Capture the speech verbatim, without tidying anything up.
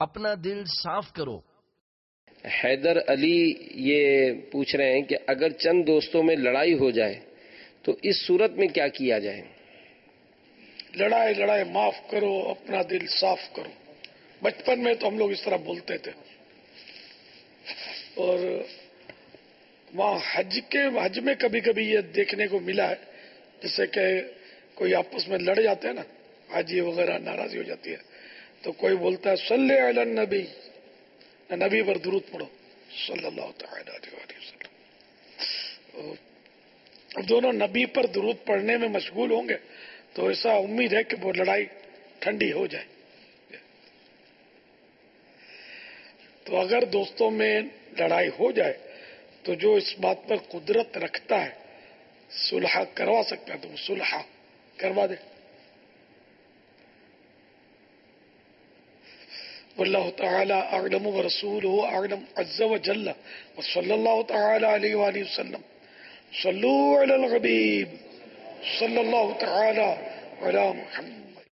اپنا دل صاف کرو۔ حیدر علی یہ پوچھ رہے ہیں کہ اگر چند دوستوں میں لڑائی ہو جائے تو اس صورت میں کیا کیا جائے؟ لڑائی لڑائی معاف کرو، اپنا دل صاف کرو۔ بچپن میں تو ہم لوگ اس طرح بولتے تھے، اور وہاں حج کے حج میں کبھی کبھی یہ دیکھنے کو ملا ہے، جیسے کہ کوئی آپس میں لڑ جاتے ہیں نا، حاجی وغیرہ ناراضی ہو جاتی ہے تو کوئی بولتا ہے صلی علی النبی، نبی پر درود پڑھو صلی اللہ تعالی علیہ وسلم۔ اب دونوں نبی پر درود پڑھنے میں مشغول ہوں گے تو ایسا امید ہے کہ وہ لڑائی ٹھنڈی ہو جائے۔ تو اگر دوستوں میں لڑائی ہو جائے تو جو اس بات پر قدرت رکھتا ہے صلح کروا سکتا ہے تو وہ صلح کروا دے۔ واللہ تعالی اعلم ورسولہ اعلم عز وجل وصلی اللہ تعالی علیہ وآلہ وسلم۔ صلو علی الحبیب صلی اللہ تعالی علی محمد۔